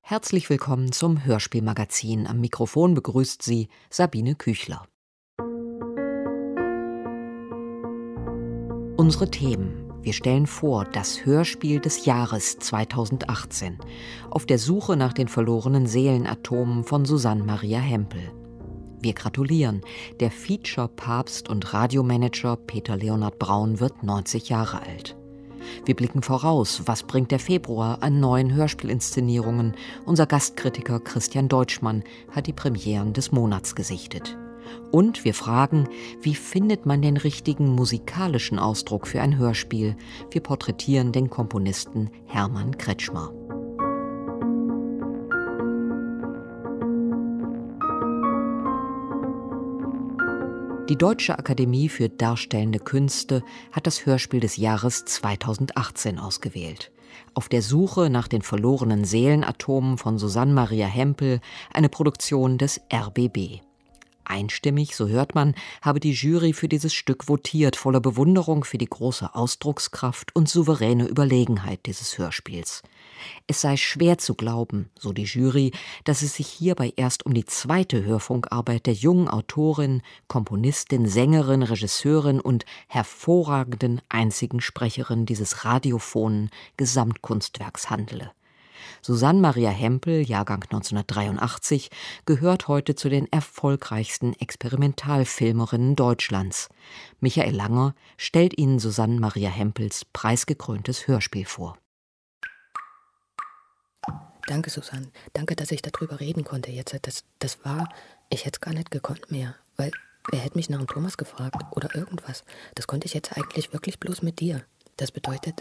Herzlich willkommen zum Hörspielmagazin. Am Mikrofon begrüßt Sie Sabine Küchler. Unsere Themen. Wir stellen vor das Hörspiel des Jahres 2018 auf der Suche nach den verlorenen Seelenatomen von Susanne Maria Hempel. Wir gratulieren. Der Feature-Papst und Radiomanager Peter Leonhard Braun wird 90 Jahre alt. Wir blicken voraus, was bringt der Februar an neuen Hörspielinszenierungen. Unser Gastkritiker Christian Deutschmann hat die Premieren des Monats gesichtet. Und wir fragen, wie findet man den richtigen musikalischen Ausdruck für ein Hörspiel? Wir porträtieren den Komponisten Hermann Kretschmer. Die Deutsche Akademie für Darstellende Künste hat das Hörspiel des Jahres 2018 ausgewählt. Auf der Suche nach den verlorenen Seelenatomen von Susanne Maria Hempel, eine Produktion des RBB. Einstimmig, so hört man, habe die Jury für dieses Stück votiert, voller Bewunderung für die große Ausdruckskraft und souveräne Überlegenheit dieses Hörspiels. Es sei schwer zu glauben, so die Jury, dass es sich hierbei erst um die zweite Hörfunkarbeit der jungen Autorin, Komponistin, Sängerin, Regisseurin und hervorragenden einzigen Sprecherin dieses radiophonen Gesamtkunstwerks handele. Susanne Maria Hempel, Jahrgang 1983, gehört heute zu den erfolgreichsten Experimentalfilmerinnen Deutschlands. Michael Langer stellt Ihnen Susanne Maria Hempels preisgekröntes Hörspiel vor. Danke, Susanne. Danke, dass ich darüber reden konnte jetzt. Ich hätte es gar nicht gekonnt mehr, weil wer hätte mich nach dem Thomas gefragt oder irgendwas. Das konnte ich jetzt eigentlich wirklich bloß mit dir. Das bedeutet,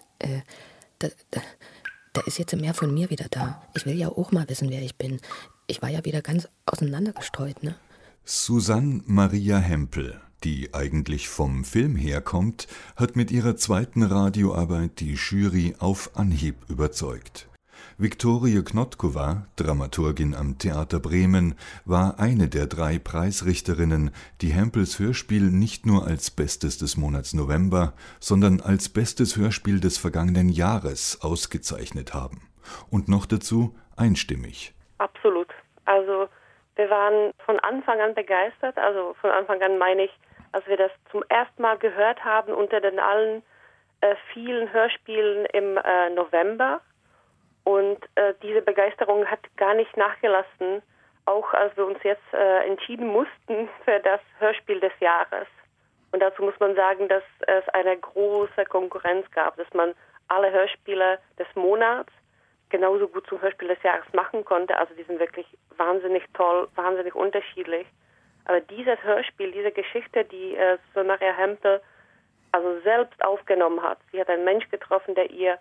da ist jetzt mehr von mir wieder da. Ich will ja auch mal wissen, wer ich bin. Ich war ja wieder ganz auseinandergestreut, ne? Susanne Maria Hempel, die eigentlich vom Film herkommt, hat mit ihrer zweiten Radioarbeit die Jury auf Anhieb überzeugt. Viktorie Knotkowa, Dramaturgin am Theater Bremen, war eine der 3 Preisrichterinnen, die Hempels Hörspiel nicht nur als Bestes des Monats November, sondern als Bestes Hörspiel des vergangenen Jahres ausgezeichnet haben. Und noch dazu einstimmig. Absolut. Also wir waren von Anfang an begeistert. Also von Anfang an meine ich, als wir das zum ersten Mal gehört haben unter den allen vielen Hörspielen im November. Und diese Begeisterung hat gar nicht nachgelassen, auch als wir uns jetzt entschieden mussten für das Hörspiel des Jahres. Und dazu muss man sagen, dass es eine große Konkurrenz gab, dass man alle Hörspiele des Monats genauso gut zum Hörspiel des Jahres machen konnte. Also die sind wirklich wahnsinnig toll, wahnsinnig unterschiedlich. Aber dieses Hörspiel, diese Geschichte, die Susanne Maria Hempel also selbst aufgenommen hat, sie hat einen Mensch getroffen, der ihr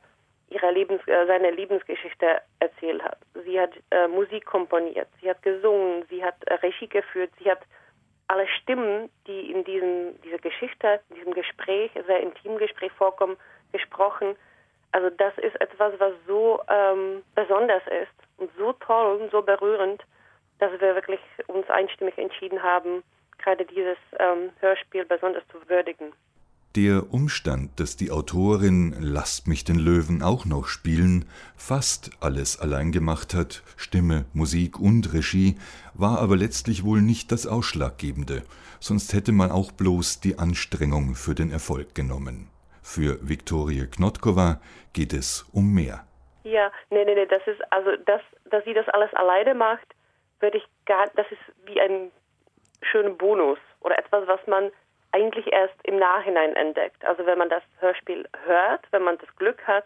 seine Lebensgeschichte erzählt hat. Sie hat Musik komponiert, sie hat gesungen, sie hat Regie geführt, sie hat alle Stimmen, die in dieser Geschichte, in diesem Gespräch, sehr intimen Gespräch vorkommen, gesprochen. Also das ist etwas, was so besonders ist und so toll und so berührend, dass wir wirklich uns einstimmig entschieden haben, gerade dieses Hörspiel besonders zu würdigen. Der Umstand, dass die Autorin Lasst mich den Löwen auch noch spielen fast alles allein gemacht hat, Stimme, Musik und Regie, war aber letztlich wohl nicht das Ausschlaggebende, sonst hätte man auch bloß die Anstrengung für den Erfolg genommen. Für Viktorie Knotkowa geht es um mehr. Ja, nee, das ist, also dass sie das alles alleine macht, das ist wie ein schöner Bonus oder etwas, was man eigentlich erst im Nachhinein entdeckt. Also wenn man das Hörspiel hört, wenn man das Glück hat,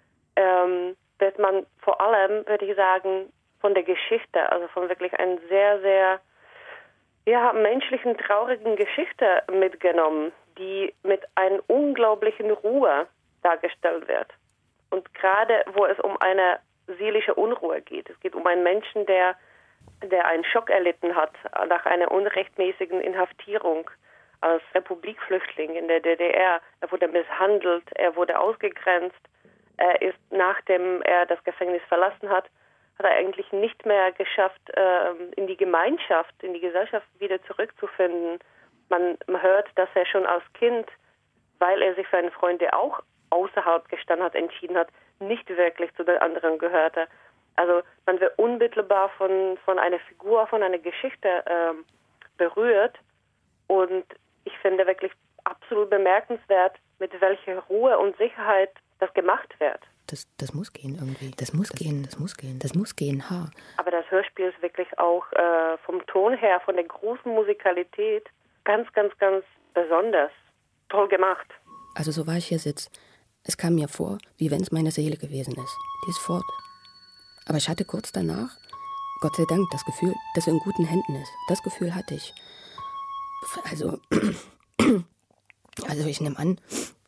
wird man vor allem, würde ich sagen, von der Geschichte, also von wirklich einer sehr, sehr menschlichen, traurigen Geschichte mitgenommen, die mit einer unglaublichen Ruhe dargestellt wird. Und gerade wo es um eine seelische Unruhe geht. Es geht um einen Menschen, der einen Schock erlitten hat nach einer unrechtmäßigen Inhaftierung als Republikflüchtling in der DDR. Er wurde misshandelt, er wurde ausgegrenzt. Er ist, nachdem er das Gefängnis verlassen hat er eigentlich nicht mehr geschafft, in die Gemeinschaft, in die Gesellschaft wieder zurückzufinden. Man hört, dass er schon als Kind, weil er sich für einen Freund, der auch außerhalb gestanden hat, entschieden hat, nicht wirklich zu den anderen gehörte. Also man wird unmittelbar von einer Figur, von einer Geschichte berührt. Und ich finde wirklich absolut bemerkenswert, mit welcher Ruhe und Sicherheit das gemacht wird. Das muss gehen irgendwie. Das muss gehen, ha. Aber das Hörspiel ist wirklich auch vom Ton her, von der großen Musikalität ganz, ganz, ganz besonders toll gemacht. Also so war ich hier sitze. Es kam mir vor, wie wenn es meine Seele gewesen ist. Die ist fort. Aber ich hatte kurz danach, Gott sei Dank, das Gefühl, dass er in guten Händen ist. Das Gefühl hatte ich. Also ich nehme an,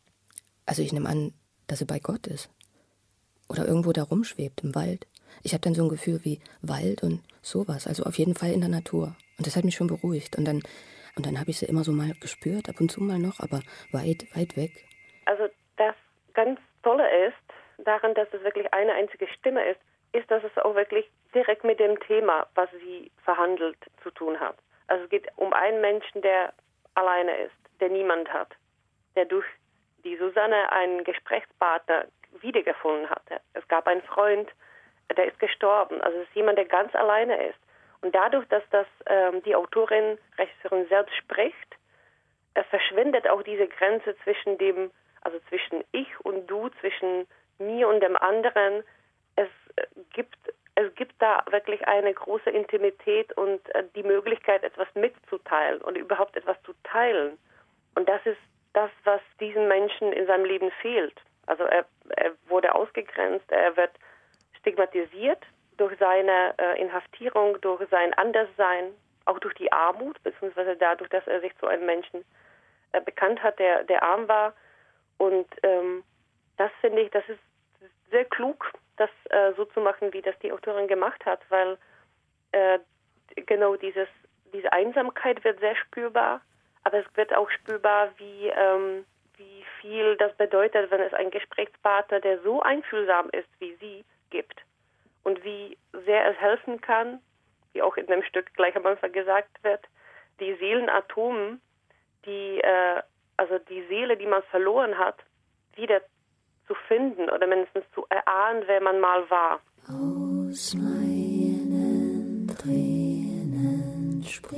dass er bei Gott ist. Oder irgendwo da rumschwebt im Wald. Ich habe dann so ein Gefühl wie Wald und sowas. Also auf jeden Fall in der Natur. Und das hat mich schon beruhigt. Und dann habe ich sie immer so mal gespürt, ab und zu mal noch, aber weit, weit weg. Also das ganz Tolle ist, daran, dass es wirklich eine einzige Stimme ist, dass es auch wirklich direkt mit dem Thema, was sie verhandelt, zu tun hat. Also es geht um einen Menschen, der alleine ist, der niemand hat, der durch die Susanne einen Gesprächspartner wiedergefunden hatte. Es gab einen Freund, der ist gestorben. Also es ist jemand, der ganz alleine ist. Und dadurch, dass das die Autorin, Regisseurin selbst spricht, verschwindet auch diese Grenze zwischen zwischen ich und du, zwischen mir und dem anderen. Es gibt da wirklich eine große Intimität und die Möglichkeit, etwas mitzuteilen und überhaupt etwas zu teilen. Und das ist das, was diesem Menschen in seinem Leben fehlt. Also er wurde ausgegrenzt, er wird stigmatisiert durch seine Inhaftierung, durch sein Anderssein, auch durch die Armut, beziehungsweise dadurch, dass er sich zu einem Menschen bekannt hat, der arm war. Und das finde ich, das ist sehr klug, das so zu machen, wie das die Autorin gemacht hat, weil genau diese Einsamkeit wird sehr spürbar, aber es wird auch spürbar, wie viel das bedeutet, wenn es einen Gesprächspartner, der so einfühlsam ist wie sie, gibt. Und wie sehr es helfen kann, wie auch in dem Stück gleich am Anfang gesagt wird, die Seelenatomen, die Seele, die man verloren hat, wieder zu finden oder mindestens zu erahnen, wer man mal war. Aus meinen Tränen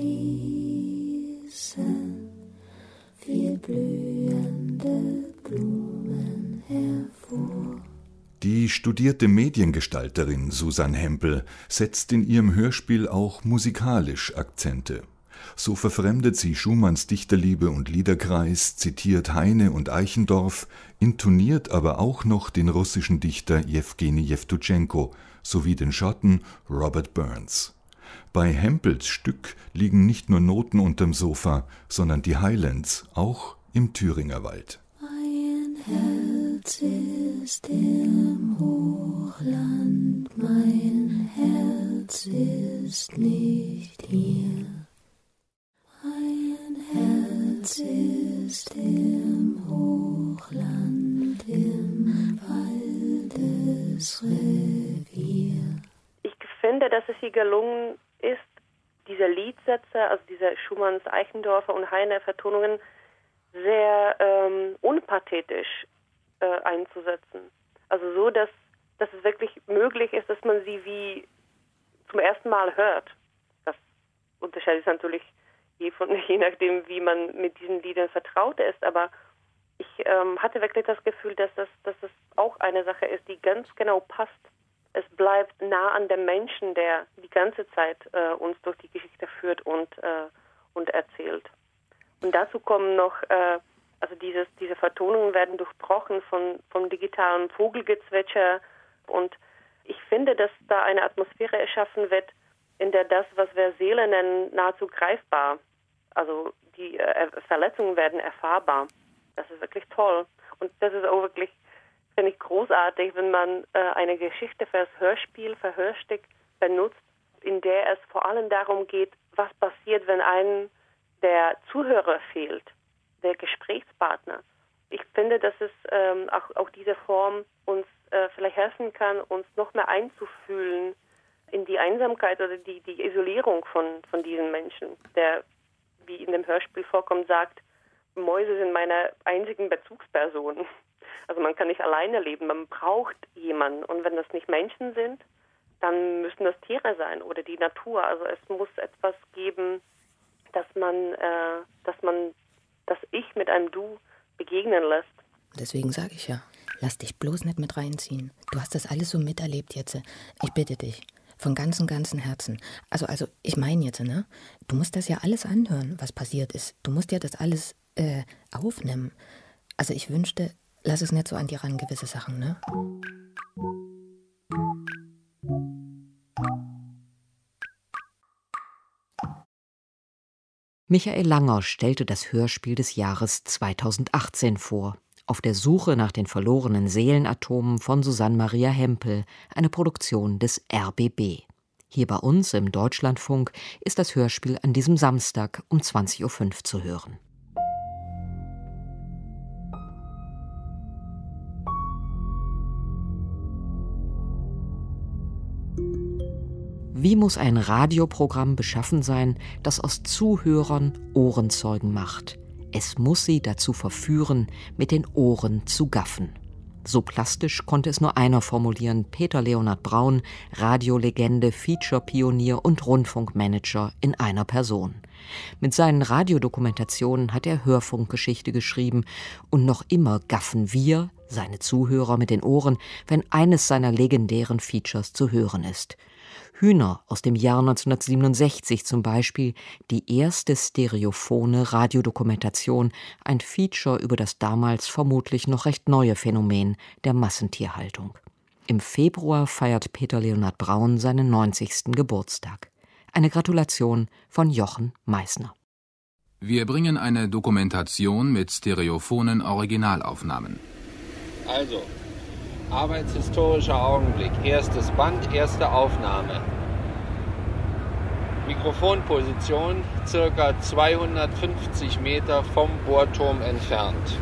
sprießen viel blühende Blumen hervor. Die studierte Mediengestalterin Susan Hempel setzt in ihrem Hörspiel auch musikalisch Akzente. So verfremdet sie Schumanns Dichterliebe und Liederkreis, zitiert Heine und Eichendorff, intoniert aber auch noch den russischen Dichter Jewgeni Jewtuschenko sowie den Schotten Robert Burns. Bei Hempels Stück liegen nicht nur Noten unterm Sofa, sondern die Highlands, auch im Thüringer Wald. Mein Herz ist im Hochland, mein Herz ist nicht hier. Mein Herz ist im Hochland, im Waldesrevier. Ich finde, dass es hier gelungen ist, diese Liedsätze, also diese Schumanns, Eichendorfer und Heine-Vertonungen sehr unpathetisch einzusetzen. Also so, dass es wirklich möglich ist, dass man sie wie zum ersten Mal hört. Das unterscheidet sich natürlich je nachdem, wie man mit diesen Liedern vertraut ist. Aber ich hatte wirklich das Gefühl, dass das auch eine Sache ist, die ganz genau passt. Es bleibt nah an dem Menschen, der die ganze Zeit uns durch die Geschichte führt und erzählt. Und dazu kommen noch, diese Vertonungen werden durchbrochen vom digitalen Vogelgezwitscher. Und ich finde, dass da eine Atmosphäre erschaffen wird, in der das, was wir Seele nennen, nahezu greifbar. Also die Verletzungen werden erfahrbar. Das ist wirklich toll. Und das ist auch wirklich, finde ich, großartig, wenn man eine Geschichte für das Hörspiel, für Hörstück benutzt, in der es vor allem darum geht, was passiert, wenn einem der Zuhörer fehlt, der Gesprächspartner. Ich finde, dass es auch diese Form uns vielleicht helfen kann, uns noch mehr einzufühlen in die Einsamkeit oder die Isolierung von diesen Menschen, der, wie in dem Hörspiel vorkommt, sagt, Mäuse sind meine einzigen Bezugspersonen. Also man kann nicht alleine leben, man braucht jemanden. Und wenn das nicht Menschen sind, dann müssen das Tiere sein oder die Natur. Also es muss etwas geben, dass ich mit einem Du begegnen lässt. Deswegen sage ich ja, lass dich bloß nicht mit reinziehen. Du hast das alles so miterlebt jetzt. Ich bitte dich, von ganzem Herzen. Also ich meine jetzt, ne? Du musst das ja alles anhören, was passiert ist. Du musst ja das alles aufnehmen. Also ich wünschte, lass es nicht so an dir ran, gewisse Sachen, ne? Michael Langer stellte das Hörspiel des Jahres 2018 vor. Auf der Suche nach den verlorenen Seelenatomen von Susanne Maria Hempel, eine Produktion des RBB. Hier bei uns im Deutschlandfunk ist das Hörspiel an diesem Samstag um 20.05 Uhr zu hören. Wie muss ein Radioprogramm beschaffen sein, das aus Zuhörern Ohrenzeugen macht? Es muss sie dazu verführen, mit den Ohren zu gaffen. So plastisch konnte es nur einer formulieren: Peter Leonhard Braun, Radiolegende, Feature-Pionier und Rundfunkmanager in einer Person. Mit seinen Radiodokumentationen hat er Hörfunkgeschichte geschrieben und noch immer gaffen wir, seine Zuhörer, mit den Ohren, wenn eines seiner legendären Features zu hören ist. Hühner aus dem Jahr 1967 zum Beispiel, die erste stereophone Radiodokumentation, ein Feature über das damals vermutlich noch recht neue Phänomen der Massentierhaltung. Im Februar feiert Peter Leonhard Braun seinen 90. Geburtstag. Eine Gratulation von Jochen Meissner. Wir bringen eine Dokumentation mit stereophonen Originalaufnahmen. Also, arbeitshistorischer Augenblick, erstes Band, erste Aufnahme. Mikrofonposition circa 250 Meter vom Bohrturm entfernt.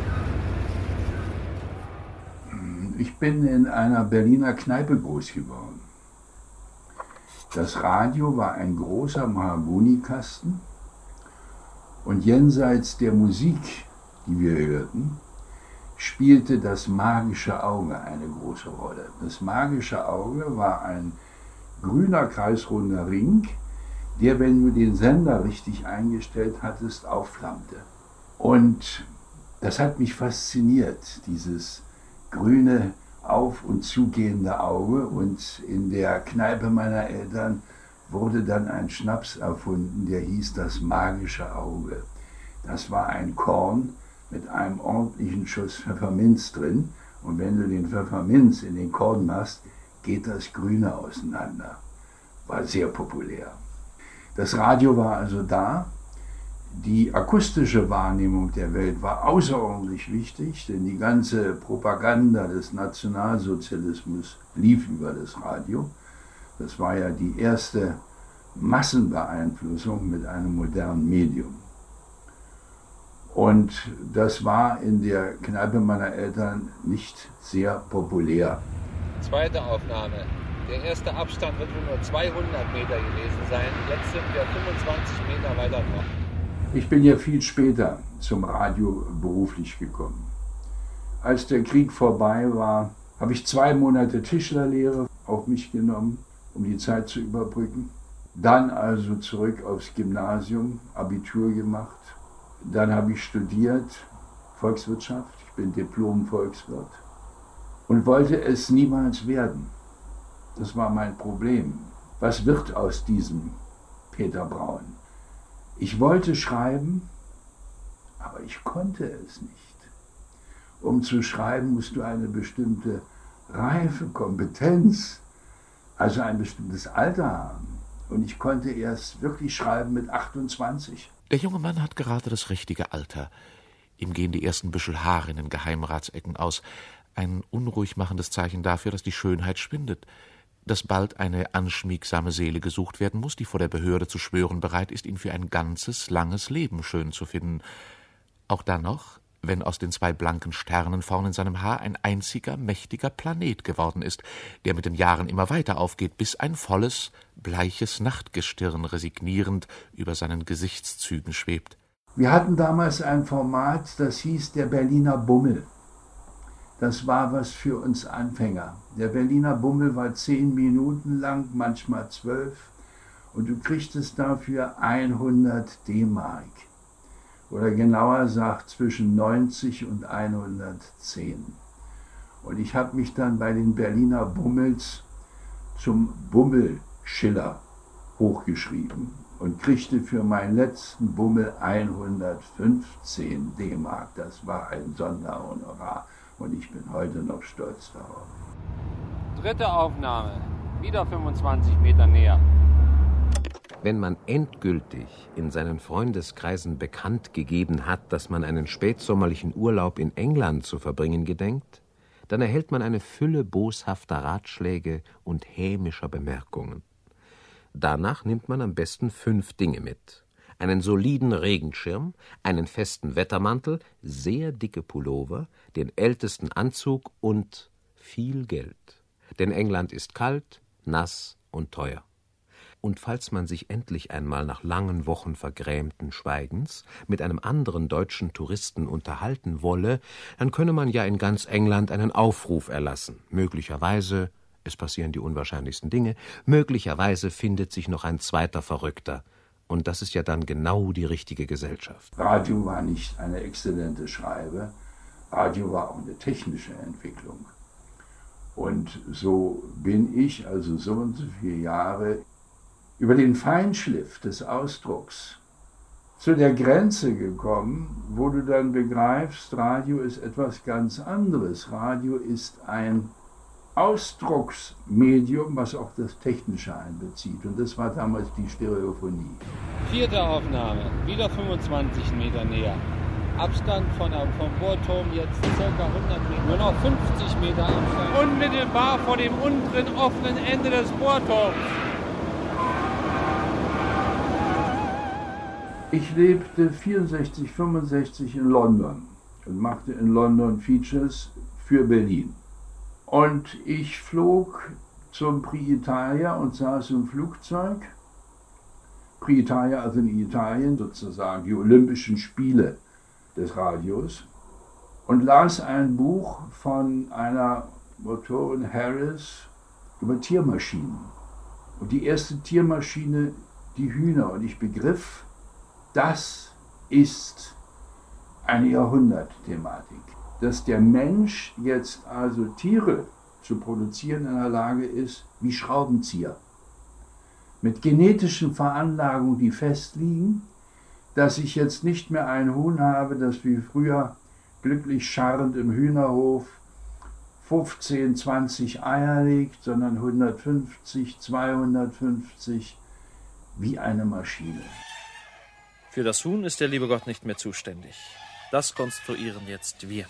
Ich bin in einer Berliner Kneipe groß geworden. Das Radio war ein großer Mahagonikasten und jenseits der Musik, die wir hörten, spielte das magische Auge eine große Rolle. Das magische Auge war ein grüner, kreisrunder Ring, der, wenn du den Sender richtig eingestellt hattest, aufflammte. Und das hat mich fasziniert, dieses grüne, auf- und zugehende Auge. Und in der Kneipe meiner Eltern wurde dann ein Schnaps erfunden, der hieß das magische Auge. Das war ein Korn mit einem ordentlichen Schuss Pfefferminz drin. Und wenn du den Pfefferminz in den Korn machst, geht das Grüne auseinander. War sehr populär. Das Radio war also da. Die akustische Wahrnehmung der Welt war außerordentlich wichtig, denn die ganze Propaganda des Nationalsozialismus lief über das Radio. Das war ja die erste Massenbeeinflussung mit einem modernen Medium. Und das war in der Kneipe meiner Eltern nicht sehr populär. Zweite Aufnahme. Der erste Abstand wird wohl nur 200 Meter gewesen sein. Jetzt sind wir 25 Meter weiter noch. Ich bin ja viel später zum Radio beruflich gekommen. Als der Krieg vorbei war, habe ich 2 Monate Tischlerlehre auf mich genommen, um die Zeit zu überbrücken. Dann also zurück aufs Gymnasium, Abitur gemacht. Dann habe ich studiert Volkswirtschaft, ich bin Diplom-Volkswirt und wollte es niemals werden. Das war mein Problem. Was wird aus diesem Peter Braun? Ich wollte schreiben, aber ich konnte es nicht. Um zu schreiben, musst du eine bestimmte Reife, Kompetenz, also ein bestimmtes Alter haben. Und ich konnte erst wirklich schreiben mit 28. Der junge Mann hat gerade das richtige Alter. Ihm gehen die ersten Büschel Haare in den Geheimratsecken aus. Ein unruhig machendes Zeichen dafür, dass die Schönheit schwindet. Dass bald eine anschmiegsame Seele gesucht werden muss, die vor der Behörde zu schwören bereit ist, ihn für ein ganzes, langes Leben schön zu finden. Auch dann noch, wenn aus den 2 blanken Sternen vorn in seinem Haar ein einziger, mächtiger Planet geworden ist, der mit den Jahren immer weiter aufgeht, bis ein volles, bleiches Nachtgestirn resignierend über seinen Gesichtszügen schwebt. Wir hatten damals ein Format, das hieß der Berliner Bummel. das war was für uns Anfänger. Der Berliner Bummel war 10 Minuten lang, manchmal 12. Und du kriegtest dafür 100 D-Mark. Oder genauer gesagt zwischen 90 und 110. Und ich habe mich dann bei den Berliner Bummels zum Bummelschiller hochgeschrieben und kriegte für meinen letzten Bummel 115 D-Mark. Das war ein Sonderhonorar und ich bin heute noch stolz darauf. Dritte Aufnahme, wieder 25 Meter näher. Wenn man endgültig in seinen Freundeskreisen bekannt gegeben hat, dass man einen spätsommerlichen Urlaub in England zu verbringen gedenkt, dann erhält man eine Fülle boshafter Ratschläge und hämischer Bemerkungen. Danach nimmt man am besten 5 Dinge mit: einen soliden Regenschirm, einen festen Wettermantel, sehr dicke Pullover, den ältesten Anzug und viel Geld. Denn England ist kalt, nass und teuer. Und falls man sich endlich einmal nach langen Wochen vergrämten Schweigens mit einem anderen deutschen Touristen unterhalten wolle, dann könne man ja in ganz England einen Aufruf erlassen. Möglicherweise, es passieren die unwahrscheinlichsten Dinge, möglicherweise findet sich noch ein zweiter Verrückter. Und das ist ja dann genau die richtige Gesellschaft. Radio war nicht eine exzellente Schreibe, Radio war auch eine technische Entwicklung. Und so bin ich, also so und so viele Jahre, über den Feinschliff des Ausdrucks zu der Grenze gekommen, wo du dann begreifst, Radio ist etwas ganz anderes. Radio ist ein Ausdrucksmedium, was auch das Technische einbezieht. Und das war damals die Stereophonie. Vierte Aufnahme, wieder 25 Meter näher. Abstand vom Bohrturm jetzt ca. 100 Meter. Nur noch 50 Meter Abstand. Unmittelbar vor dem unteren offenen Ende des Bohrturms. Ich lebte 64, 65 in London und machte in London Features für Berlin. Und ich flog zum Prix Italia und saß im Flugzeug. Prix Italia, also in Italien sozusagen, die Olympischen Spiele des Radios. Und las ein Buch von einer Autorin Harris über Tiermaschinen. Und die erste Tiermaschine, die Hühner. Und ich begriff, das ist eine Jahrhundertthematik. Dass der Mensch jetzt also Tiere zu produzieren in der Lage ist, wie Schraubenzieher. Mit genetischen Veranlagungen, die festliegen, dass ich jetzt nicht mehr ein Huhn habe, das wie früher glücklich scharrend im Hühnerhof 15, 20 Eier legt, sondern 150, 250, wie eine Maschine. Für das Huhn ist der liebe Gott nicht mehr zuständig. Das konstruieren jetzt wir.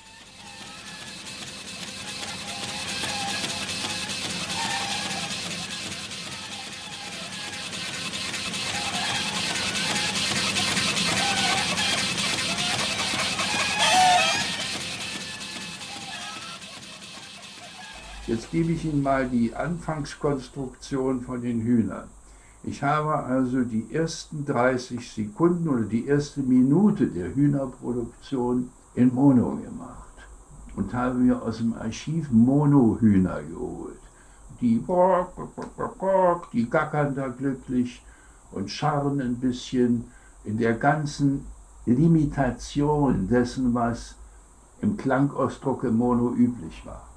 Jetzt gebe ich Ihnen mal die Anfangskonstruktion von den Hühnern. Ich habe also die ersten 30 Sekunden oder die erste Minute der Hühnerproduktion in Mono gemacht und habe mir aus dem Archiv Mono-Hühner geholt. Die gackern da glücklich und scharren ein bisschen in der ganzen Limitation dessen, was im Klangausdruck im Mono üblich war.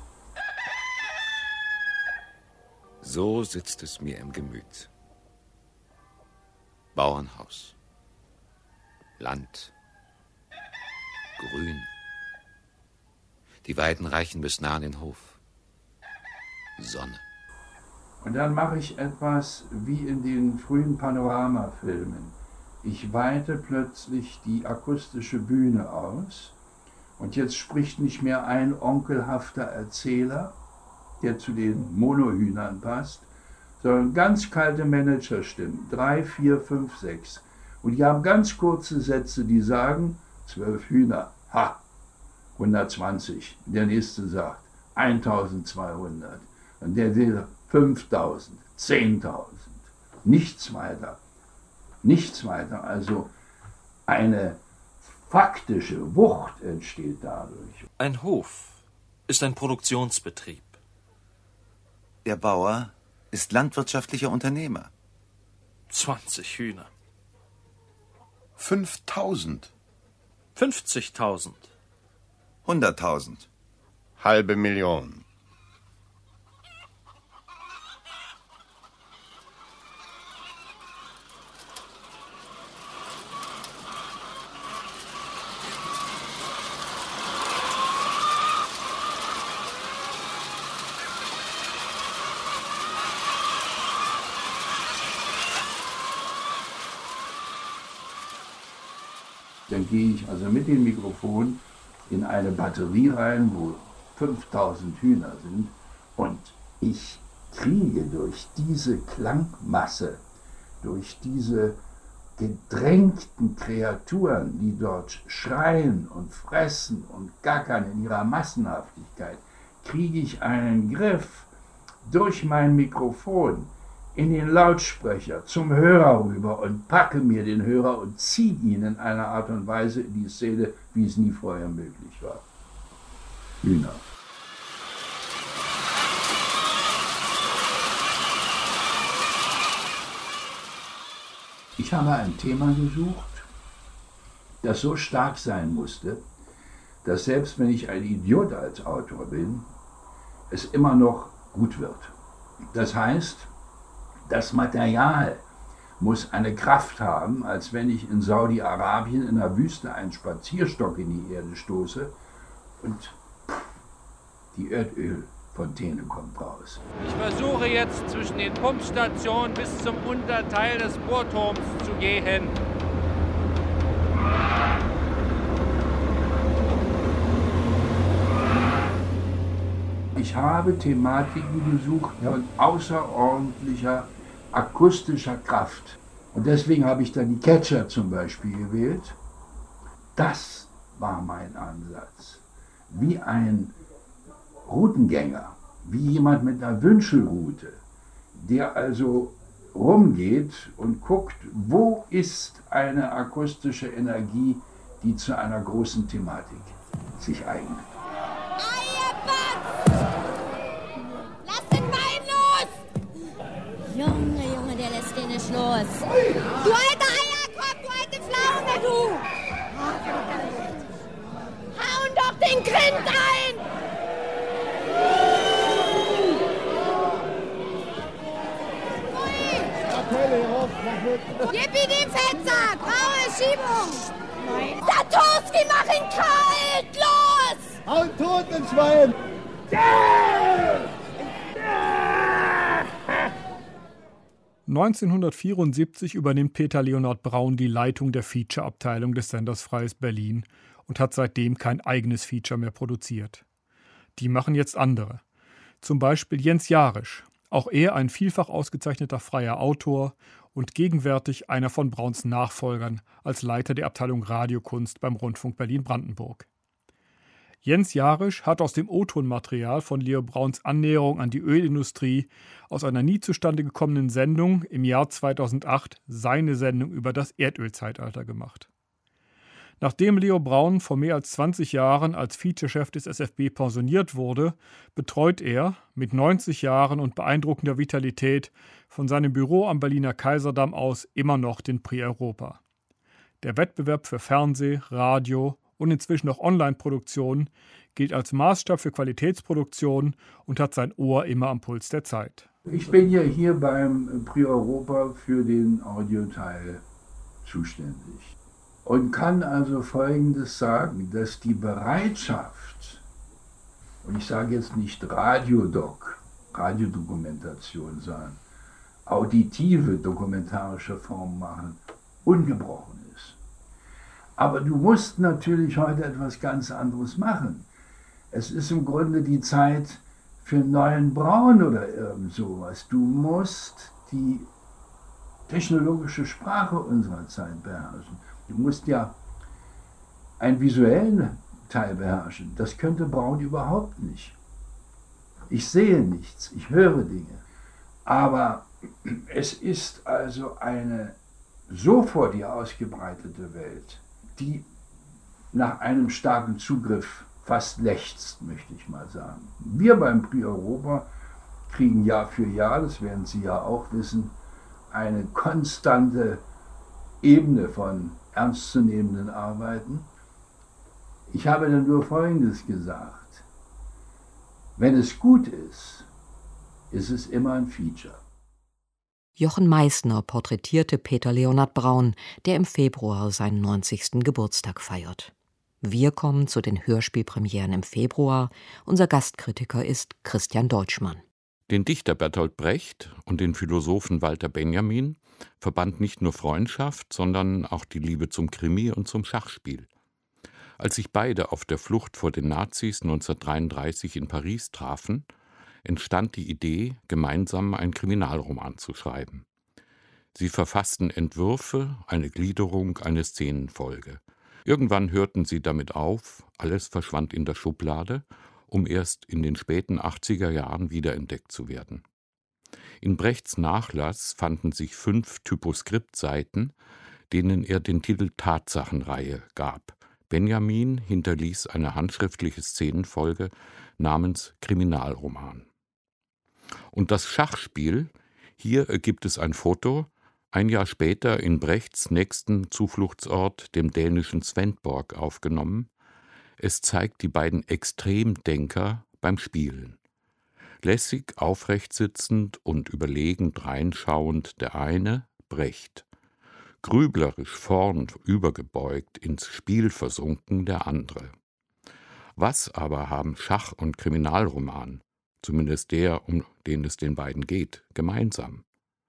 So sitzt es mir im Gemüt. Bauernhaus, Land, Grün. Die Weiden reichen bis nah an den Hof. Sonne. Und dann mache ich etwas wie in den frühen Panoramafilmen. Ich weite plötzlich die akustische Bühne aus und jetzt spricht nicht mehr ein onkelhafter Erzähler, der zu den Monohühnern passt, sondern ganz kalte Managerstimmen, 3, 4, 5, 6. Und die haben ganz kurze Sätze, die sagen, 12 Hühner, ha, 120. Der nächste sagt, 1200. Und der sagt, 5000, 10.000. Nichts weiter. Nichts weiter. Also eine faktische Wucht entsteht dadurch. Ein Hof. ist ein Produktionsbetrieb. Der Bauer ist landwirtschaftlicher Unternehmer. 20 Hühner. 5.000. 50.000. 100.000. 500.000. Dann gehe ich also mit dem Mikrofon in eine Batterie rein, wo 5000 Hühner sind, und ich kriege durch diese Klangmasse, durch diese gedrängten Kreaturen, die dort schreien und fressen und gackern in ihrer Massenhaftigkeit, kriege ich einen Griff durch mein Mikrofon in den Lautsprecher zum Hörer rüber und packe mir den Hörer und ziehe ihn in einer Art und Weise in die Szene, wie es nie vorher möglich war. Hühner. Ich habe ein Thema gesucht, das so stark sein musste, dass selbst wenn ich ein Idiot als Autor bin, es immer noch gut wird. Das heißt, das Material muss eine Kraft haben, als wenn ich in Saudi-Arabien in der Wüste einen Spazierstock in die Erde stoße und die Erdölfontäne kommt raus. Ich versuche jetzt zwischen den Pumpstationen bis zum Unterteil des Bohrturms zu gehen. Ich habe Thematiken gesucht von außerordentlicher akustischer Kraft. Und deswegen habe ich dann die Catcher zum Beispiel gewählt. Das war mein Ansatz. Wie ein Routengänger, wie jemand mit einer Wünschelrute, der also rumgeht und guckt, wo ist eine akustische Energie, die zu einer großen Thematik sich eignet. Lass den Bein los! Junge, der lässt den nicht los. Du alter Eierkopf, du alte Pflaume, du! Hauen doch den Grind ein! Jippi, die Fetzer! Graue Schiebung! Saturski, mach ihn kalt! Los! Haut tot, den Schwein! 1974 übernimmt Peter Leonhard Braun die Leitung der Feature-Abteilung des Senders Freies Berlin und hat seitdem kein eigenes Feature mehr produziert. Die machen jetzt andere. Zum Beispiel Jens Jarisch, auch er ein vielfach ausgezeichneter freier Autor und gegenwärtig einer von Brauns Nachfolgern als Leiter der Abteilung Radiokunst beim Rundfunk Berlin-Brandenburg. Jens Jarisch hat aus dem O-Ton-Material von Leo Brauns Annäherung an die Ölindustrie aus einer nie zustande gekommenen Sendung im Jahr 2008 seine Sendung über das Erdölzeitalter gemacht. Nachdem Leo Braun vor mehr als 20 Jahren als Featurechef des SFB pensioniert wurde, betreut er mit 90 Jahren und beeindruckender Vitalität von seinem Büro am Berliner Kaiserdamm aus immer noch den Prix Europa. Der Wettbewerb für Fernseh, Radio und inzwischen auch Online-Produktionen gilt als Maßstab für Qualitätsproduktion und hat sein Ohr immer am Puls der Zeit. Ich bin ja hier beim Prix Europa für den Audioteil zuständig und kann also Folgendes sagen, dass die Bereitschaft, und ich sage jetzt nicht Radiodokumentation, sondern auditive dokumentarische Formen machen, ungebrochen ist. Aber du musst natürlich heute etwas ganz anderes machen. Es ist im Grunde die Zeit für einen neuen Braun oder irgend sowas. Du musst die technologische Sprache unserer Zeit beherrschen. Du musst ja einen visuellen Teil beherrschen. Das könnte Braun überhaupt nicht. Ich sehe nichts, ich höre Dinge. Aber es ist also eine so vor dir ausgebreitete Welt, die nach einem starken Zugriff fast lechzt, möchte ich mal sagen. Wir beim Prix Europa kriegen Jahr für Jahr, das werden Sie ja auch wissen, eine konstante Ebene von ernstzunehmenden Arbeiten. Ich habe dann nur Folgendes gesagt: Wenn es gut ist, ist es immer ein Feature. Jochen Meissner porträtierte Peter Leonhard Braun, der im Februar seinen 90. Geburtstag feiert. Wir kommen zu den Hörspielpremieren im Februar. Unser Gastkritiker ist Christian Deutschmann. Den Dichter Bertolt Brecht und den Philosophen Walter Benjamin verband nicht nur Freundschaft, sondern auch die Liebe zum Krimi und zum Schachspiel. Als sich beide auf der Flucht vor den Nazis 1933 in Paris trafen, entstand die Idee, gemeinsam einen Kriminalroman zu schreiben. Sie verfassten Entwürfe, eine Gliederung, eine Szenenfolge. Irgendwann hörten sie damit auf, alles verschwand in der Schublade, um erst in den späten 80er Jahren wiederentdeckt zu werden. In Brechts Nachlass fanden sich 5 Typoskriptseiten, denen er den Titel Tatsachenreihe gab. Benjamin hinterließ eine handschriftliche Szenenfolge namens Kriminalroman. Und das Schachspiel, hier gibt es ein Foto, ein Jahr später in Brechts nächsten Zufluchtsort, dem dänischen Svendborg, aufgenommen. Es zeigt die beiden Extremdenker beim Spielen. Lässig aufrecht sitzend und überlegend reinschauend der eine, Brecht. Grüblerisch vorn übergebeugt, ins Spiel versunken der andere. Was aber haben Schach und Kriminalroman, zumindest der, um den es den beiden geht, gemeinsam?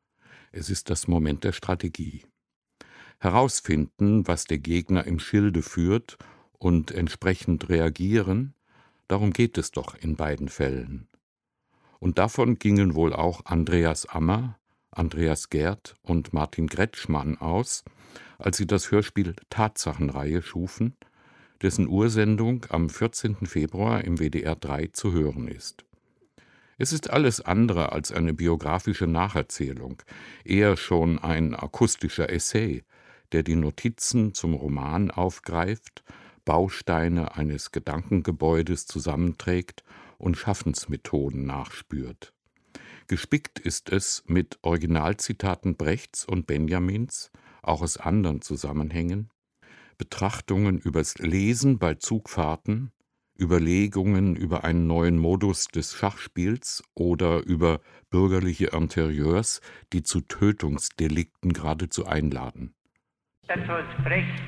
Es ist das Moment der Strategie. Herausfinden, was der Gegner im Schilde führt und entsprechend reagieren, darum geht es doch in beiden Fällen. Und davon gingen wohl auch Andreas Ammer, Andreas Gerd und Martin Gretschmann aus, als sie das Hörspiel Tatsachenreihe schufen, dessen Ursendung am 14. Februar im WDR 3 zu hören ist. Es ist alles andere als eine biografische Nacherzählung, eher schon ein akustischer Essay, der die Notizen zum Roman aufgreift, Bausteine eines Gedankengebäudes zusammenträgt und Schaffensmethoden nachspürt. Gespickt ist es mit Originalzitaten Brechts und Benjamins, auch aus anderen Zusammenhängen, Betrachtungen übers Lesen bei Zugfahrten, Überlegungen über einen neuen Modus des Schachspiels oder über bürgerliche Interieurs, die zu Tötungsdelikten geradezu einladen. Bertolt Brecht.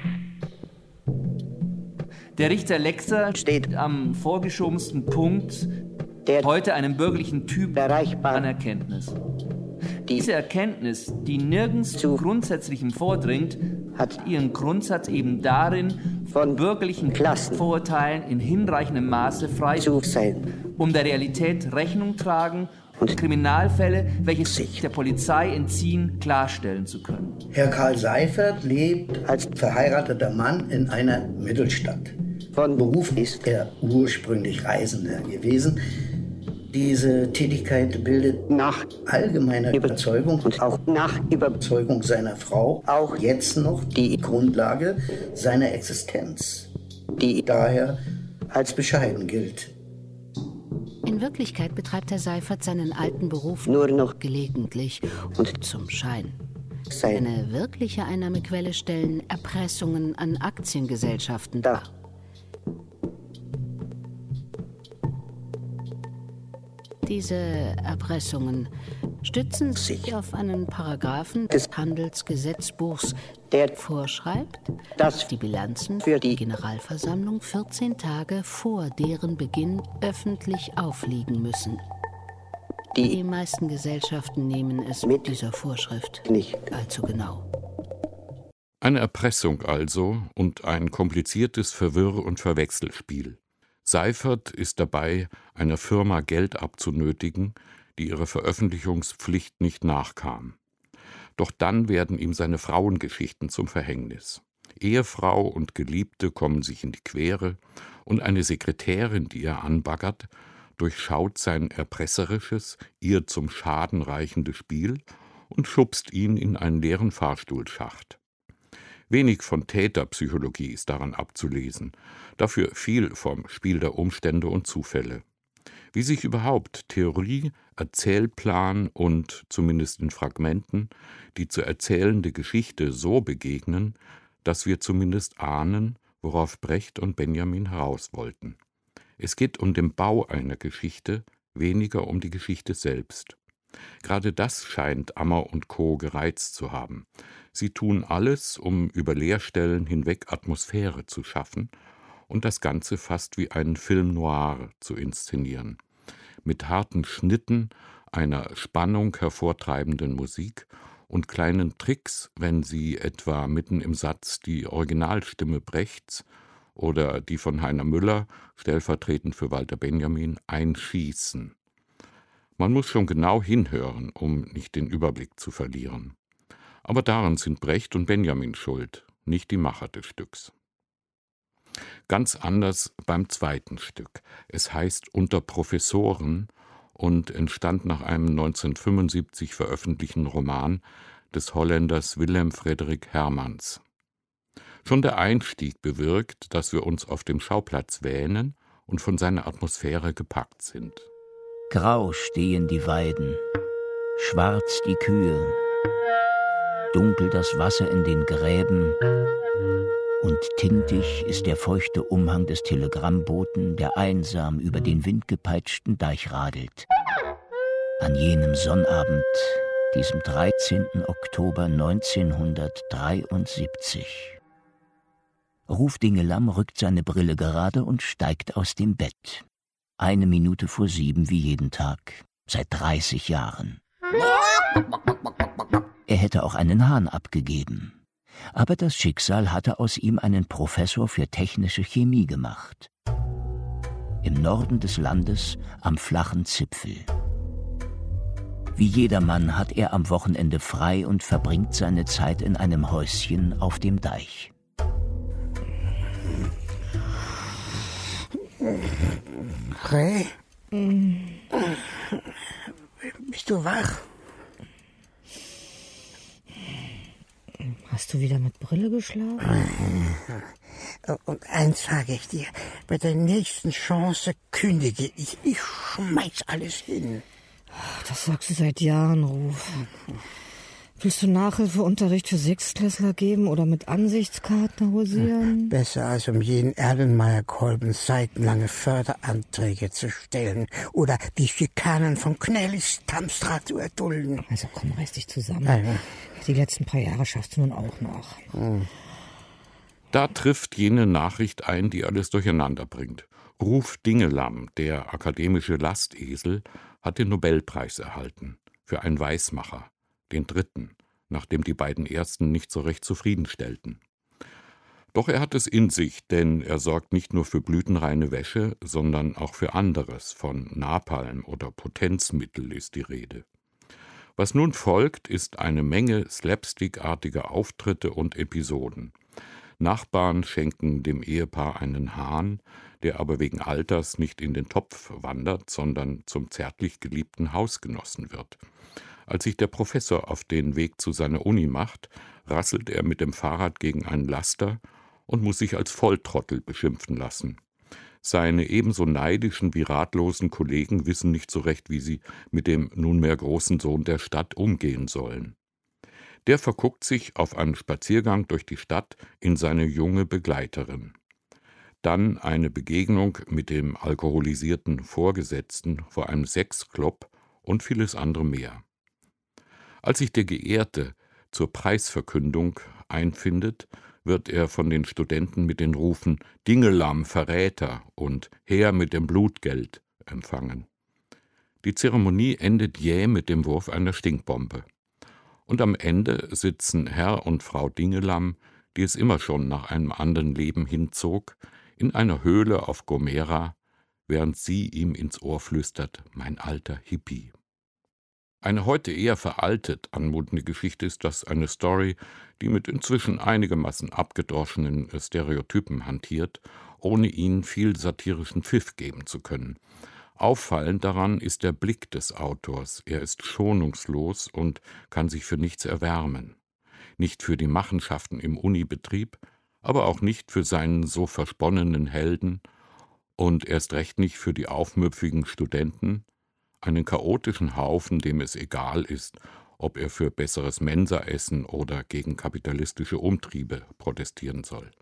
Der Richter Lexer steht am vorgeschobensten Punkt der heute einem bürgerlichen Typ an Erkenntnis. Diese Erkenntnis, die nirgends zu Grundsätzlichem vordringt, hat ihren Grundsatz eben darin, von bürgerlichen Klassenvorurteilen in hinreichendem Maße frei zu sein, um der Realität Rechnung tragen und Kriminalfälle, welche sich der Polizei entziehen, klarstellen zu können. Herr Karl Seifert lebt als verheirateter Mann in einer Mittelstadt. Von Beruf ist er ursprünglich Reisender gewesen. Diese Tätigkeit bildet nach allgemeiner Überzeugung und auch nach Überzeugung seiner Frau auch jetzt noch die Grundlage seiner Existenz, die daher als bescheiden gilt. In Wirklichkeit betreibt Herr Seifert seinen alten Beruf nur noch gelegentlich und zum Schein. Seine wirkliche Einnahmequelle stellen Erpressungen an Aktiengesellschaften dar. Diese Erpressungen stützen sich auf einen Paragraphen des Handelsgesetzbuchs, der vorschreibt, dass die Bilanzen für die Generalversammlung 14 Tage vor deren Beginn öffentlich aufliegen müssen. Die meisten Gesellschaften nehmen es mit dieser Vorschrift nicht allzu genau. Eine Erpressung also und ein kompliziertes Verwirr- und Verwechselspiel. Seifert ist dabei, einer Firma Geld abzunötigen, die ihrer Veröffentlichungspflicht nicht nachkam. Doch dann werden ihm seine Frauengeschichten zum Verhängnis. Ehefrau und Geliebte kommen sich in die Quere und eine Sekretärin, die er anbaggert, durchschaut sein erpresserisches, ihr zum Schaden reichendes Spiel und schubst ihn in einen leeren Fahrstuhlschacht. Wenig von Täterpsychologie ist daran abzulesen, dafür viel vom Spiel der Umstände und Zufälle. Wie sich überhaupt Theorie, Erzählplan und, zumindest in Fragmenten, die zu erzählende Geschichte so begegnen, dass wir zumindest ahnen, worauf Brecht und Benjamin heraus wollten. Es geht um den Bau einer Geschichte, weniger um die Geschichte selbst. Gerade das scheint Ammer und Co. gereizt zu haben. Sie tun alles, um über Leerstellen hinweg Atmosphäre zu schaffen und das Ganze fast wie einen Film noir zu inszenieren. Mit harten Schnitten, einer Spannung hervortreibenden Musik und kleinen Tricks, wenn sie etwa mitten im Satz die Originalstimme Brechts oder die von Heiner Müller, stellvertretend für Walter Benjamin, einschießen. Man muss schon genau hinhören, um nicht den Überblick zu verlieren. Aber daran sind Brecht und Benjamin schuld, nicht die Macher des Stücks. Ganz anders beim zweiten Stück. Es heißt Unter Professoren und entstand nach einem 1975 veröffentlichten Roman des Holländers Willem Frederik Hermans. Schon der Einstieg bewirkt, dass wir uns auf dem Schauplatz wähnen und von seiner Atmosphäre gepackt sind. Grau stehen die Weiden, schwarz die Kühe, dunkel das Wasser in den Gräben und tintig ist der feuchte Umhang des Telegrammboten, der einsam über den windgepeitschten Deich radelt. An jenem Sonnabend, diesem 13. Oktober 1973. Ruf Dingelam rückt seine Brille gerade und steigt aus dem Bett. 1 Minute vor 7 wie jeden Tag, seit 30 Jahren. Er hätte auch einen Hahn abgegeben. Aber das Schicksal hatte aus ihm einen Professor für technische Chemie gemacht. Im Norden des Landes, am flachen Zipfel. Wie jedermann hat er am Wochenende frei und verbringt seine Zeit in einem Häuschen auf dem Deich. Ray? Bist du wach? Hast du wieder mit Brille geschlafen? Und eins sage ich dir, bei der nächsten Chance kündige ich. Ich schmeiß alles hin. Das sagst du seit Jahren, Ruf. Willst du Nachhilfeunterricht für Sechstklässler geben oder mit Ansichtskarten hausieren? Besser als um jeden Erlenmeyer-Kolben seitenlange Förderanträge zu stellen oder die Schikanen von Knellis Tamstra zu erdulden. Also komm, reiß dich zusammen. Die letzten paar Jahre schaffst du nun auch noch. Da trifft jene Nachricht ein, die alles durcheinander bringt. Ruf Dingelam, der akademische Lastesel, hat den Nobelpreis erhalten für einen Weismacher, den dritten, nachdem die beiden ersten nicht so recht zufriedenstellten. Doch er hat es in sich, denn er sorgt nicht nur für blütenreine Wäsche, sondern auch für anderes. Von Napalm oder Potenzmittel ist die Rede. Was nun folgt, ist eine Menge slapstickartiger Auftritte und Episoden. Nachbarn schenken dem Ehepaar einen Hahn, der aber wegen Alters nicht in den Topf wandert, sondern zum zärtlich geliebten Hausgenossen wird. Als sich der Professor auf den Weg zu seiner Uni macht, rasselt er mit dem Fahrrad gegen einen Laster und muss sich als Volltrottel beschimpfen lassen. Seine ebenso neidischen wie ratlosen Kollegen wissen nicht so recht, wie sie mit dem nunmehr großen Sohn der Stadt umgehen sollen. Der verguckt sich auf einen Spaziergang durch die Stadt in seine junge Begleiterin. Dann eine Begegnung mit dem alkoholisierten Vorgesetzten vor einem Sexclub und vieles andere mehr. Als sich der Geehrte zur Preisverkündung einfindet, wird er von den Studenten mit den Rufen »Dingelam, Verräter« und »Her mit dem Blutgeld« empfangen. Die Zeremonie endet jäh mit dem Wurf einer Stinkbombe. Und am Ende sitzen Herr und Frau Dingelam, die es immer schon nach einem anderen Leben hinzog, in einer Höhle auf Gomera, während sie ihm ins Ohr flüstert, »Mein alter Hippie«. Eine heute eher veraltet anmutende Geschichte ist das eine Story, die mit inzwischen einigermaßen abgedroschenen Stereotypen hantiert, ohne ihnen viel satirischen Pfiff geben zu können. Auffallend daran ist der Blick des Autors. Er ist schonungslos und kann sich für nichts erwärmen. nicht für die Machenschaften im Unibetrieb, aber auch nicht für seinen so versponnenen Helden und erst recht nicht für die aufmüpfigen Studenten, einen chaotischen Haufen, dem es egal ist, ob er für besseres Mensaessen oder gegen kapitalistische Umtriebe protestieren soll.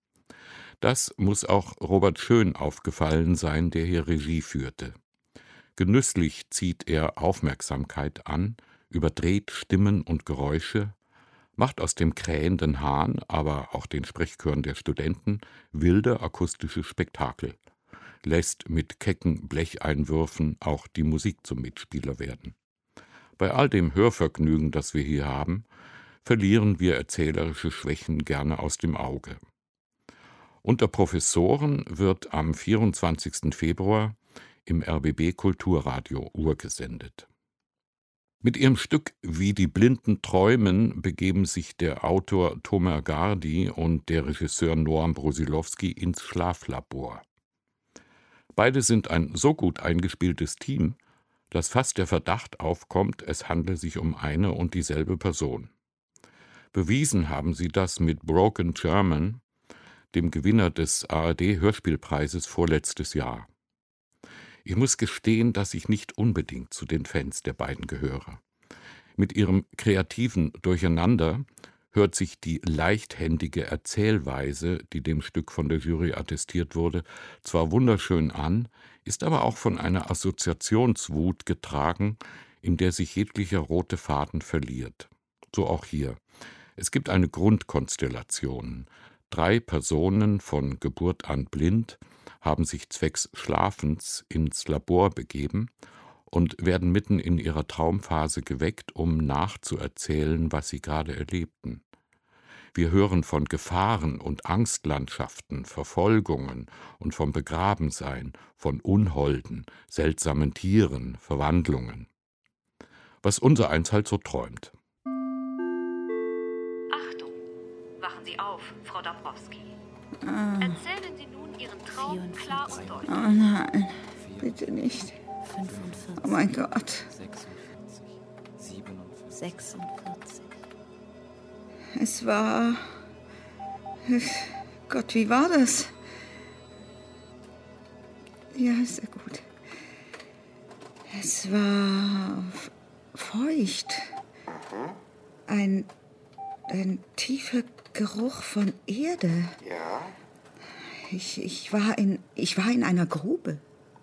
Das muss auch Robert Schön aufgefallen sein, der hier Regie führte. Genüsslich zieht er Aufmerksamkeit an, überdreht Stimmen und Geräusche, macht aus dem krähenden Hahn, aber auch den Sprechchören der Studenten wilde akustische Spektakel, lässt mit kecken Blecheinwürfen auch die Musik zum Mitspieler werden. Bei all dem Hörvergnügen, das wir hier haben, verlieren wir erzählerische Schwächen gerne aus dem Auge. Unter Professoren wird am 24. Februar im RBB Kulturradio urgesendet. Mit ihrem Stück »Wie die Blinden träumen« begeben sich der Autor Tomer Gardi und der Regisseur Noam Brusilowski ins Schlaflabor. Beide sind ein so gut eingespieltes Team, dass fast der Verdacht aufkommt, es handle sich um eine und dieselbe Person. Bewiesen haben sie das mit Broken German, dem Gewinner des ARD-Hörspielpreises vorletztes Jahr. Ich muss gestehen, dass ich nicht unbedingt zu den Fans der beiden gehöre. Mit ihrem kreativen Durcheinander hört sich die leichthändige Erzählweise, die dem Stück von der Jury attestiert wurde, zwar wunderschön an, ist aber auch von einer Assoziationswut getragen, in der sich jeglicher rote Faden verliert. So auch hier. Es gibt eine Grundkonstellation. 3 Personen, von Geburt an blind, haben sich zwecks Schlafens ins Labor begeben und werden mitten in ihrer Traumphase geweckt, um nachzuerzählen, was sie gerade erlebten. Wir hören von Gefahren und Angstlandschaften, Verfolgungen und vom Begrabensein, von Unholden, seltsamen Tieren, Verwandlungen. Was unsereins halt so träumt. Achtung, wachen Sie auf, Frau Dabrowski. Erzählen Sie nun Ihren Traum 44. Klar und deutlich. Oh nein, bitte nicht. 45. Oh mein Gott. 46. Es war... Gott, wie war das? Ja, ist ja gut. Es war feucht. Ein tiefer Geruch von Erde. Ja? Ich war in einer Grube.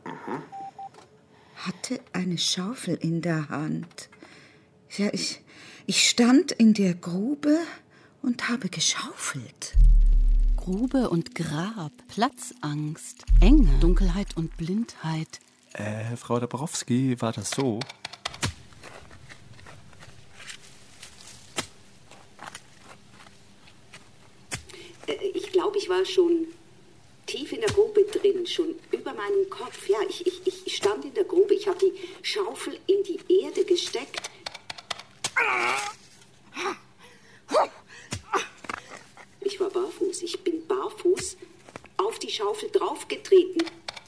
Hatte eine Schaufel in der Hand. Ja, ich stand in der Grube und habe geschaufelt. Grube und Grab, Platzangst, Enge, Dunkelheit und Blindheit. Frau Dabrowski, war das so? Ich glaube, ich war schon tief in der Grube drin, schon über meinem Kopf. Ja, ich stand in der Grube, ich habe die Schaufel in die Erde gesteckt. Ich war barfuß, ich bin barfuß auf die Schaufel draufgetreten.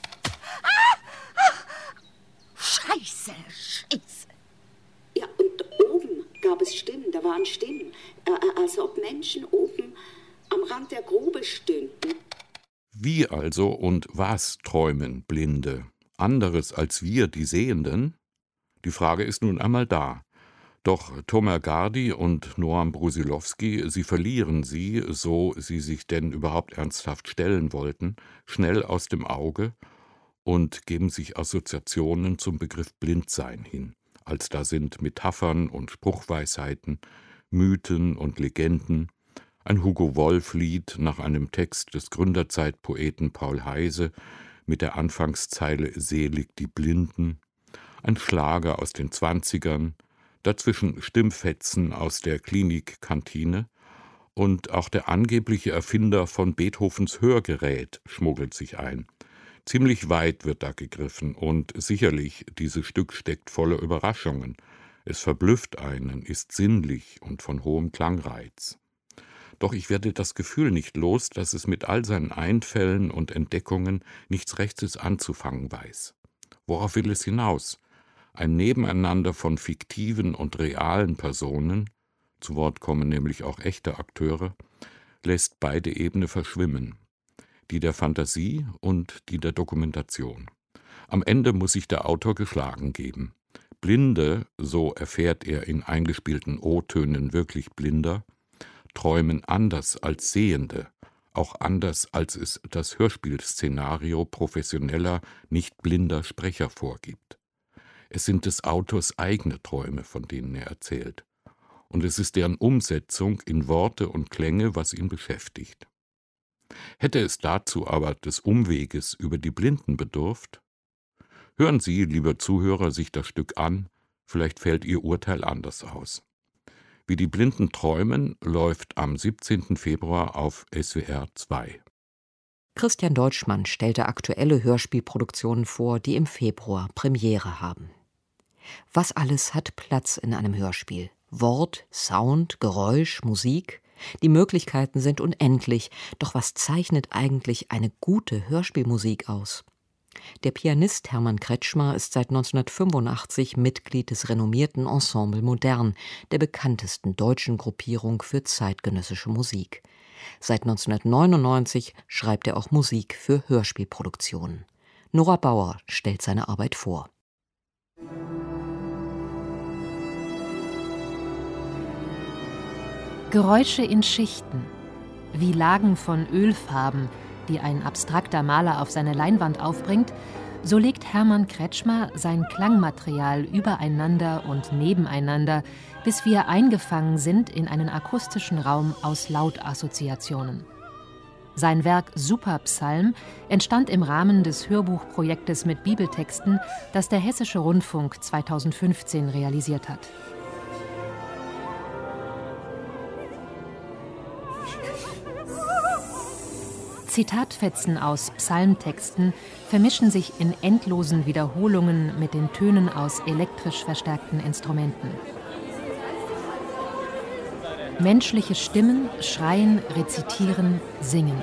Scheiße. Ja, und oben gab es Stimmen, da waren Stimmen, als ob Menschen oben am Rand der Grube stünden. Wie also und was träumen Blinde? Anderes als wir, die Sehenden? Die Frage ist nun einmal da. Doch Tomer Gardi und Noam Brusilowski, sie verlieren sie, so sie sich denn überhaupt ernsthaft stellen wollten, schnell aus dem Auge und geben sich Assoziationen zum Begriff Blindsein hin, als da sind Metaphern und Spruchweisheiten, Mythen und Legenden, ein Hugo-Wolf-Lied nach einem Text des Gründerzeitpoeten Paul Heyse mit der Anfangszeile »Selig die Blinden«, ein Schlager aus den 20ern, dazwischen Stimmfetzen aus der Klinikkantine und auch der angebliche Erfinder von Beethovens Hörgerät schmuggelt sich ein. Ziemlich weit wird da gegriffen und sicherlich, dieses Stück steckt voller Überraschungen. Es verblüfft einen, ist sinnlich und von hohem Klangreiz. Doch ich werde das Gefühl nicht los, dass es mit all seinen Einfällen und Entdeckungen nichts Rechtes anzufangen weiß. Worauf will es hinaus? Ein Nebeneinander von fiktiven und realen Personen, zu Wort kommen nämlich auch echte Akteure, lässt beide Ebenen verschwimmen, die der Fantasie und die der Dokumentation. Am Ende muss sich der Autor geschlagen geben. Blinde, so erfährt er in eingespielten O-Tönen wirklich blinder, träumen anders als Sehende, auch anders als es das Hörspielszenario professioneller, nicht blinder Sprecher vorgibt. Es sind des Autors eigene Träume, von denen er erzählt. Und es ist deren Umsetzung in Worte und Klänge, was ihn beschäftigt. Hätte es dazu aber des Umweges über die Blinden bedurft? Hören Sie, lieber Zuhörer, sich das Stück an, vielleicht fällt Ihr Urteil anders aus. Wie die Blinden träumen läuft am 17. Februar auf SWR 2. Christian Deutschmann stellte aktuelle Hörspielproduktionen vor, die im Februar Premiere haben. Was alles hat Platz in einem Hörspiel? Wort, Sound, Geräusch, Musik? Die Möglichkeiten sind unendlich, doch was zeichnet eigentlich eine gute Hörspielmusik aus? Der Pianist Hermann Kretschmer ist seit 1985 Mitglied des renommierten Ensemble Modern, der bekanntesten deutschen Gruppierung für zeitgenössische Musik. Seit 1999 schreibt er auch Musik für Hörspielproduktionen. Nora Bauer stellt seine Arbeit vor. Geräusche in Schichten, wie Lagen von Ölfarben, die ein abstrakter Maler auf seine Leinwand aufbringt, so legt Hermann Kretschmer sein Klangmaterial übereinander und nebeneinander, bis wir eingefangen sind in einen akustischen Raum aus Lautassoziationen. Sein Werk Superpsalm entstand im Rahmen des Hörbuchprojektes mit Bibeltexten, das der Hessische Rundfunk 2015 realisiert hat. Zitatfetzen aus Psalmtexten vermischen sich in endlosen Wiederholungen mit den Tönen aus elektrisch verstärkten Instrumenten. Menschliche Stimmen schreien, rezitieren, singen.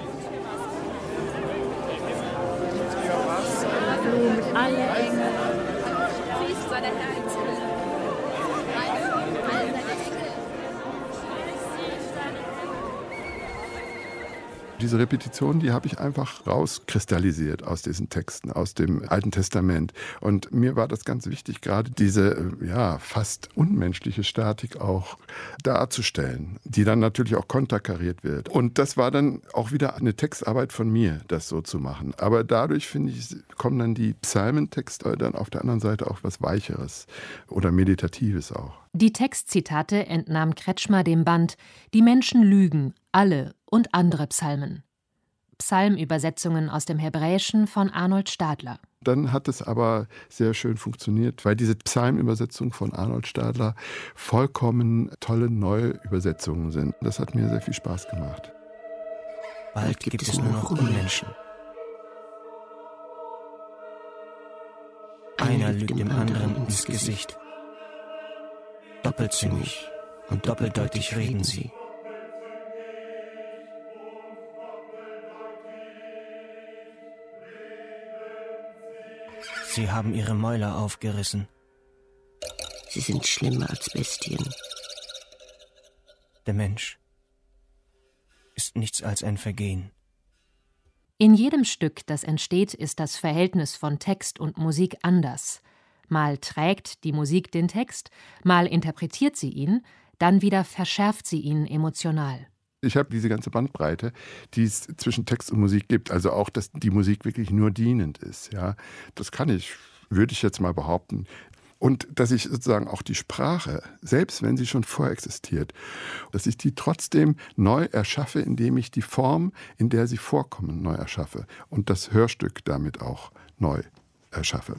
Alle Engel. Diese Repetition, die habe ich einfach rauskristallisiert aus diesen Texten, aus dem Alten Testament. Und mir war das ganz wichtig, gerade diese fast unmenschliche Statik auch darzustellen, die dann natürlich auch konterkariert wird. Und das war dann auch wieder eine Textarbeit von mir, das so zu machen. Aber dadurch, finde ich, kommen dann die Psalmentexte dann auf der anderen Seite auch was Weicheres oder Meditatives auch. Die Textzitate entnahm Kretschmer dem Band »Die Menschen lügen, alle und andere Psalmen«. Psalmübersetzungen aus dem Hebräischen von Arnold Stadler. Dann hat es aber sehr schön funktioniert, weil diese Psalmübersetzungen von Arnold Stadler vollkommen tolle neue Übersetzungen sind. Das hat mir sehr viel Spaß gemacht. Bald gibt es nur noch Unmenschen. Einer lügt dem anderen ins Gesicht. Doppelzüngig und doppeldeutig reden sie. Sie haben ihre Mäuler aufgerissen. Sie sind schlimmer als Bestien. Der Mensch ist nichts als ein Vergehen. In jedem Stück, das entsteht, ist das Verhältnis von Text und Musik anders. Mal trägt die Musik den Text, mal interpretiert sie ihn, dann wieder verschärft sie ihn emotional. Ich habe diese ganze Bandbreite, die es zwischen Text und Musik gibt. Also auch, dass die Musik wirklich nur dienend ist. Ja, das würde ich jetzt mal behaupten. Und dass ich sozusagen auch die Sprache, selbst wenn sie schon vorexistiert, dass ich die trotzdem neu erschaffe, indem ich die Form, in der sie vorkommen, neu erschaffe. Und das Hörstück damit auch neu erschaffe.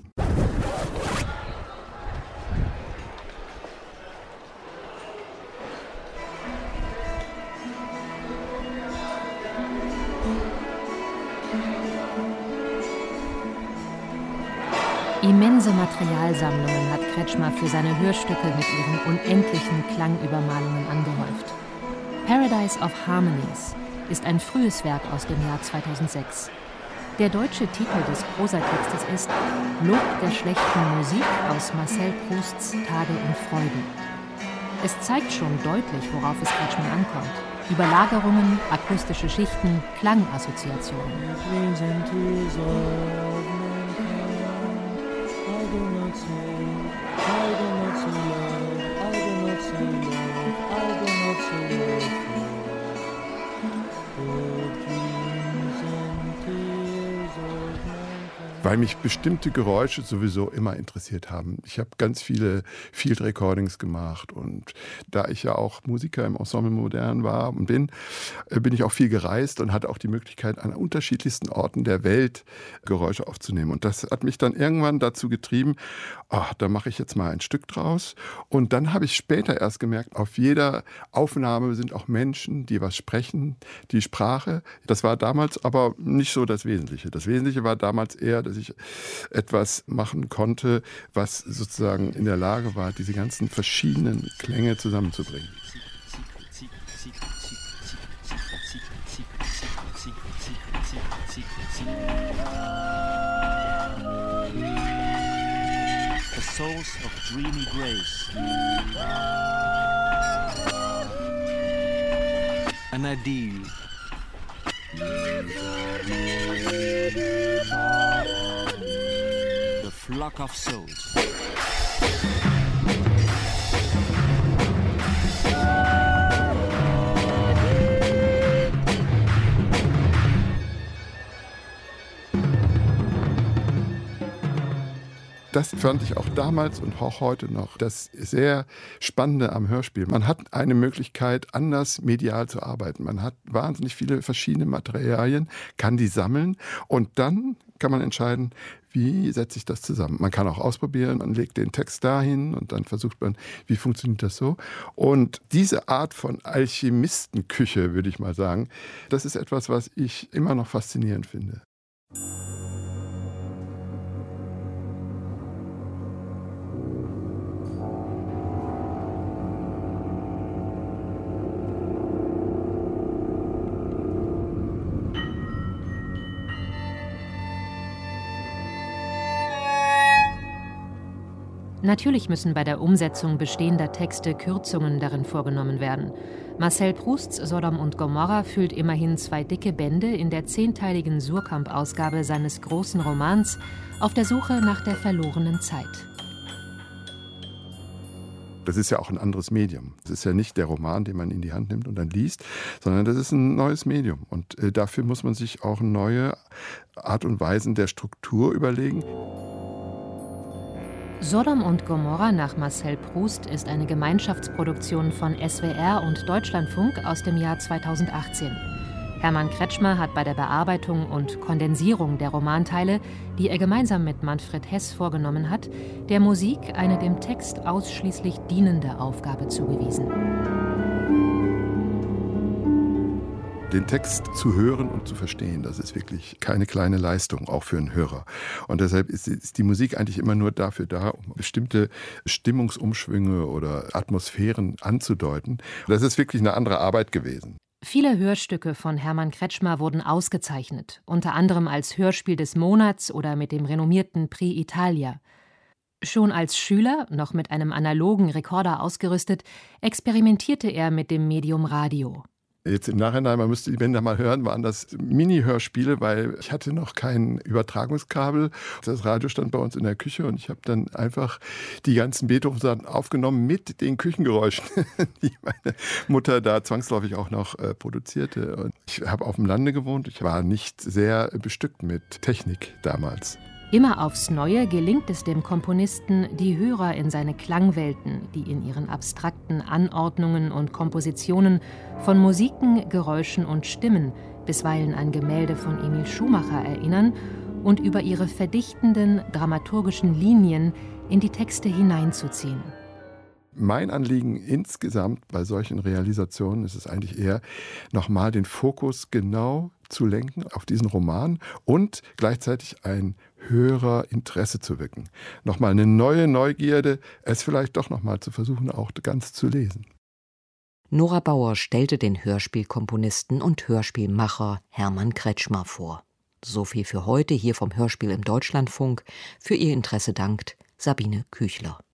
Immense Materialsammlungen hat Kretschmer für seine Hörstücke mit ihren unendlichen Klangübermalungen angehäuft. Paradise of Harmonies ist ein frühes Werk aus dem Jahr 2006. Der deutsche Titel des Prosatextes ist Lob der schlechten Musik aus Marcel Prousts Tage und Freuden. Es zeigt schon deutlich, worauf es Kretschmann ankommt. Überlagerungen, akustische Schichten, Klangassoziationen. Weil mich bestimmte Geräusche sowieso immer interessiert haben. Ich habe ganz viele Field Recordings gemacht und da ich ja auch Musiker im Ensemble Modern war und bin ich auch viel gereist und hatte auch die Möglichkeit, an unterschiedlichsten Orten der Welt Geräusche aufzunehmen. Und das hat mich dann irgendwann dazu getrieben, da mache ich jetzt mal ein Stück draus. Und dann habe ich später erst gemerkt, auf jeder Aufnahme sind auch Menschen, die was sprechen, die Sprache. Das war damals aber nicht so das Wesentliche. Das Wesentliche war damals eher, dass ich etwas machen konnte, was sozusagen in der Lage war, diese ganzen verschiedenen Klänge zusammenzubringen. The source of dreamy grace. An ideal. The flock of souls. Das fand ich auch damals und auch heute noch das sehr Spannende am Hörspiel. Man hat eine Möglichkeit, anders medial zu arbeiten. Man hat wahnsinnig viele verschiedene Materialien, kann die sammeln und dann kann man entscheiden, wie setze ich das zusammen. Man kann auch ausprobieren, man legt den Text dahin und dann versucht man, wie funktioniert das so. Und diese Art von Alchemistenküche, würde ich mal sagen, das ist etwas, was ich immer noch faszinierend finde. Natürlich müssen bei der Umsetzung bestehender Texte Kürzungen darin vorgenommen werden. Marcel Prousts Sodom und Gomorra füllt immerhin 2 dicke Bände in der 10-teiligen Suhrkamp-Ausgabe seines großen Romans Auf der Suche nach der verlorenen Zeit. Das ist ja auch ein anderes Medium. Das ist ja nicht der Roman, den man in die Hand nimmt und dann liest, sondern das ist ein neues Medium. Und dafür muss man sich auch neue Art und Weisen der Struktur überlegen. Sodom und Gomorra nach Marcel Proust ist eine Gemeinschaftsproduktion von SWR und Deutschlandfunk aus dem Jahr 2018. Hermann Kretschmer hat bei der Bearbeitung und Kondensierung der Romanteile, die er gemeinsam mit Manfred Heß vorgenommen hat, der Musik eine dem Text ausschließlich dienende Aufgabe zugewiesen. Den Text zu hören und zu verstehen, das ist wirklich keine kleine Leistung, auch für einen Hörer. Und deshalb ist die Musik eigentlich immer nur dafür da, um bestimmte Stimmungsumschwünge oder Atmosphären anzudeuten. Das ist wirklich eine andere Arbeit gewesen. Viele Hörstücke von Hermann Kretschmer wurden ausgezeichnet, unter anderem als Hörspiel des Monats oder mit dem renommierten Prix Italia. Schon als Schüler, noch mit einem analogen Rekorder ausgerüstet, experimentierte er mit dem Medium Radio. Jetzt im Nachhinein, man müsste die Bänder mal hören, waren das Mini-Hörspiele, weil ich hatte noch kein Übertragungskabel. Das Radio stand bei uns in der Küche und ich habe dann einfach die ganzen Beethoven-Sachen aufgenommen mit den Küchengeräuschen, die meine Mutter da zwangsläufig auch noch produzierte. Und ich habe auf dem Lande gewohnt, ich war nicht sehr bestückt mit Technik damals. Immer aufs Neue gelingt es dem Komponisten, die Hörer in seine Klangwelten, die in ihren abstrakten Anordnungen und Kompositionen von Musiken, Geräuschen und Stimmen, bisweilen an Gemälde von Emil Schumacher erinnern, und über ihre verdichtenden, dramaturgischen Linien in die Texte hineinzuziehen. Mein Anliegen insgesamt bei solchen Realisationen ist es eigentlich eher, nochmal den Fokus genau zu lenken auf diesen Roman und gleichzeitig ein höherer Interesse zu wecken. Nochmal eine neue Neugierde, es vielleicht doch nochmal zu versuchen, auch ganz zu lesen. Nora Bauer stellte den Hörspielkomponisten und Hörspielmacher Hermann Kretschmer vor. So viel für heute hier vom Hörspiel im Deutschlandfunk. Für Ihr Interesse dankt Sabine Küchler.